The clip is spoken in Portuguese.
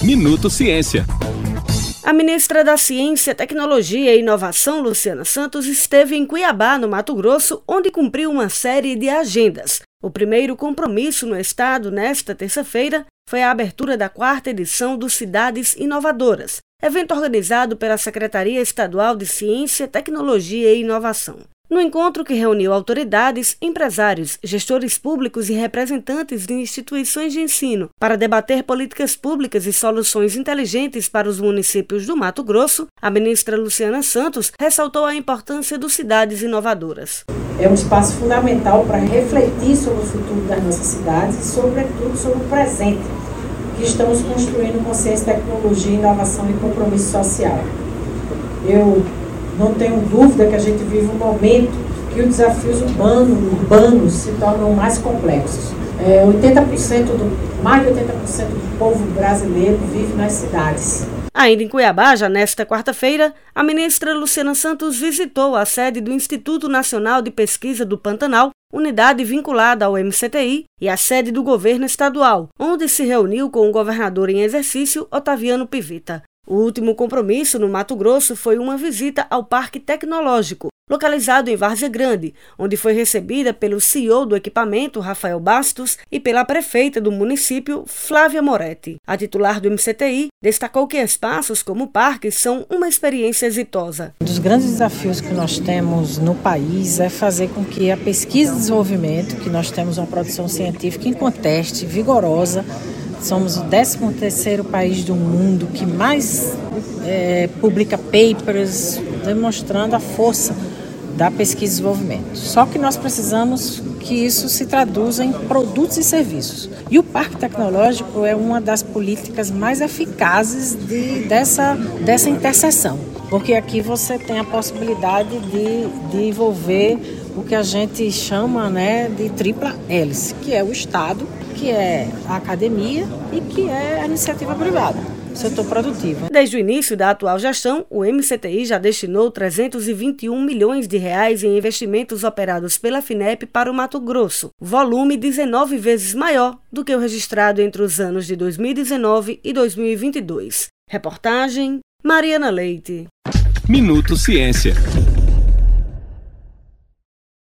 Minuto Ciência. A ministra da Ciência, Tecnologia e Inovação, Luciana Santos, esteve em Cuiabá, no Mato Grosso, onde cumpriu uma série de agendas. O primeiro compromisso no estado, nesta terça-feira, foi a abertura da 4ª edição do Cidades Inovadoras, evento organizado pela Secretaria Estadual de Ciência, Tecnologia e Inovação. No encontro, que reuniu autoridades, empresários, gestores públicos e representantes de instituições de ensino para debater políticas públicas e soluções inteligentes para os municípios do Mato Grosso, a ministra Luciana Santos ressaltou a importância dos Cidades Inovadoras. É um espaço fundamental para refletir sobre o futuro das nossas cidades e, sobretudo, sobre o presente, que estamos construindo com ciência, tecnologia, inovação e compromisso social. Eu não tenho dúvida que a gente vive um momento que os desafios urbanos se tornam mais complexos. Mais de 80% do povo brasileiro vive nas cidades. Ainda em Cuiabá, já nesta quarta-feira, a ministra Luciana Santos visitou a sede do Instituto Nacional de Pesquisa do Pantanal, unidade vinculada ao MCTI, e a sede do governo estadual, onde se reuniu com o governador em exercício, Otaviano Pivita. O último compromisso no Mato Grosso foi uma visita ao Parque Tecnológico, localizado em Várzea Grande, onde foi recebida pelo CEO do equipamento, Rafael Bastos, e pela prefeita do município, Flávia Moretti. A titular do MCTI destacou que espaços como o parque são uma experiência exitosa. Um dos grandes desafios que nós temos no país é fazer com que a pesquisa e desenvolvimento, que nós temos uma produção científica inconteste, vigorosa. Somos o 13º país do mundo que mais publica papers, demonstrando a força da pesquisa e desenvolvimento. Só que nós precisamos que isso se traduza em produtos e serviços. E o Parque Tecnológico é uma das políticas mais eficazes dessa interseção. Porque aqui você tem a possibilidade de envolver o que a gente chama, de tripla hélice, que é o Estado, que é a academia e que é a iniciativa privada, o setor produtivo. Desde o início da atual gestão, o MCTI já destinou 321 milhões de reais em investimentos operados pela FINEP para o Mato Grosso, volume 19 vezes maior do que o registrado entre os anos de 2019 e 2022. Reportagem Mariana Leite. Minuto Ciência.